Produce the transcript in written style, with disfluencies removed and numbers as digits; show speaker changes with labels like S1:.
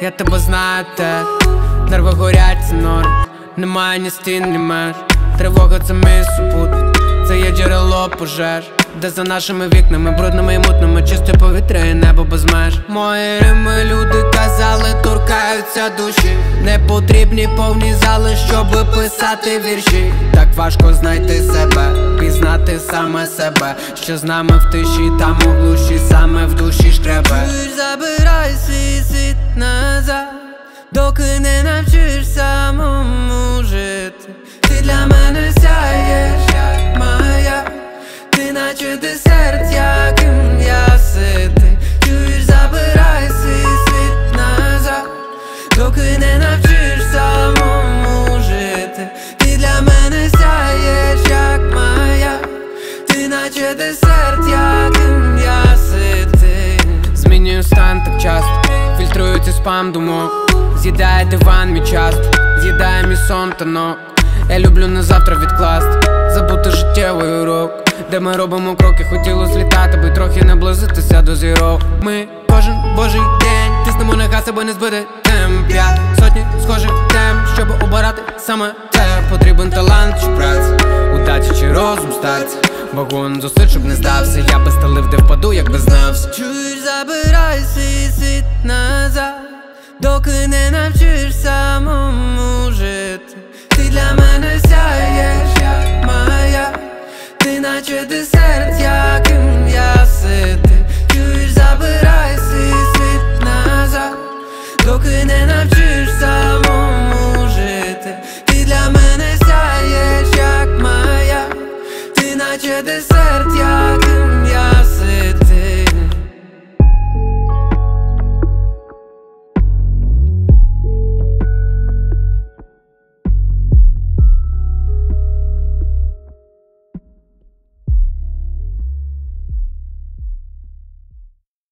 S1: я тебе знаю, те нерви горять, це норм. Немає ні стін, ні меж. Тривога – це мій супутник, це є джерело пожеж. Де за нашими вікнами, брудними і мутними, чисте повітря і небо без меж. Мої рими, люди казали, торкаються душі. Не потрібні повні зали, щоби писати вірші. Так важко знайти себе, пізнати саме себе. Що з нами в тиші, там у глуші, саме в душі шкребе.
S2: Чуєш, забирай свій світ назад, доки не навчиш самому жити. Ти для мене сяєш, як маяк, ти наче десерт, яким я ситий. Чуєш, забирай свій світ назад, доки не навчиш самому жити. Ти для мене сяєш, як маяк, ти наче десерт, яким я ситий.
S1: Змінюю стан так часто, фільтрується спам думок. З'їдає диван мій часто, з'їдає мій сон та ног. Я люблю на завтра відкласти, забути життєвий урок, де ми робимо кроки, хотіло злітати, би трохи наблизитися до зірок. Ми кожен божий день тиснемо на газ, аби не збити темп. Я сотні схожих тем, щоб обирати саме те. Потрібен талант чи праця, удача чи розум старця. Вагон зусиль, щоб не здався, я би стелив, де впаду, якби знався.
S2: Чуєш, забирай свій світ назад, доки не навчиш